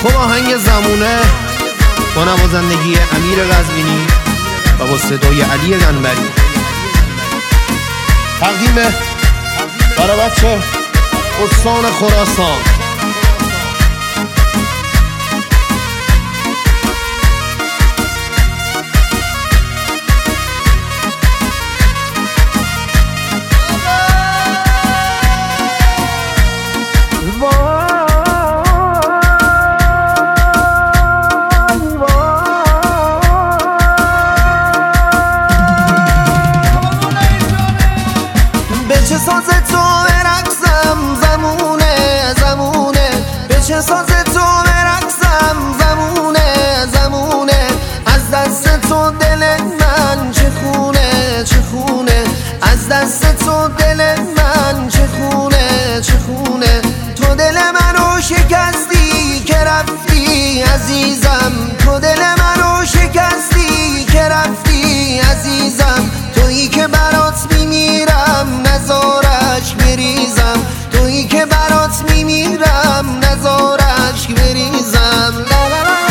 خب آهنگ زمونه با نوازندگی امیر قزوینی و با صدای علی قنبری تقدیم برای بچه استان خراسان. چه ساز تو برقصم زمونه زمونه، به چه ساز تو برقصم زمونه زمونه، از دست تو دل من چه خونه چه خونه، از دست تو دل من چه خونه چه خونه، تو دل منو شکستی که رفتی عزیزم، تو دل منو شکستی که رفتی عزیزم، تویی که برات میمیرم نزارش بریزم، تویی که برات میمیرم نزارش بریزم. لا لا لا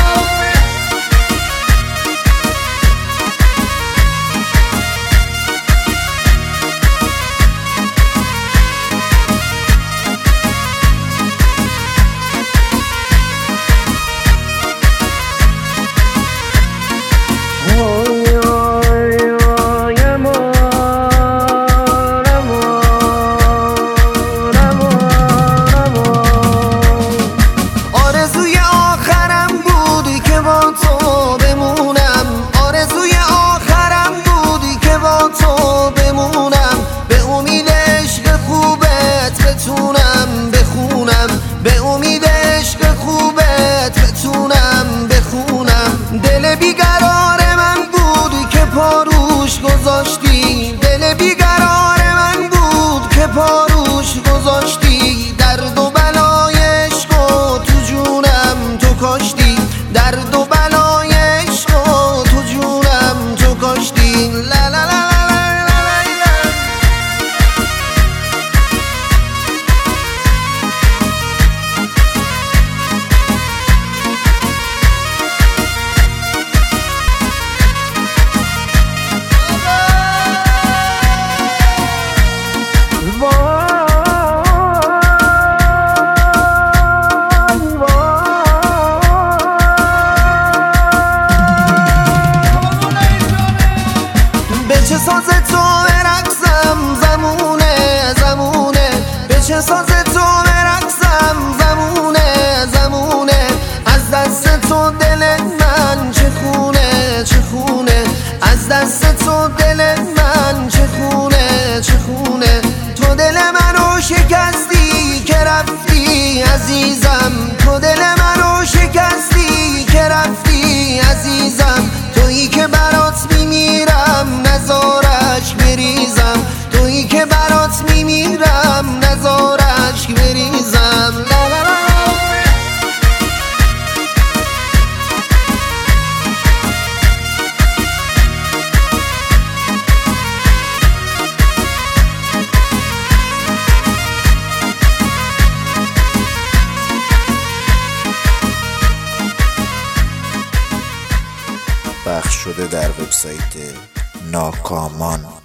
به امید عشق خوبت بتونم بخونم، دل بیقرار من بود که پاروش گذاشتی، دل بیقرار من بود که پاروش گذاشتی، درد و بلای عشق و تو جونم تو کاشتی، درد و بلای عشق و تو جونم تو کاشتی. لا لا لا چه ساز تو برقصم زمونه زمونه، به چه ساز تو برقصم زمونه زمونه، از دست تو دل من چه خونه چه خونه، از دست تو دل من چه خونه چه خونه، تو دل منو شکستی که رفتی عزیزم، تو دل منو شکستی که رفتی عزیزم، تویی که برات میمیرم نزارش بریزم، تویی که برات میمیرم نزارش بریزم. لا لا لا پخش شده در وبسایت ناکامان.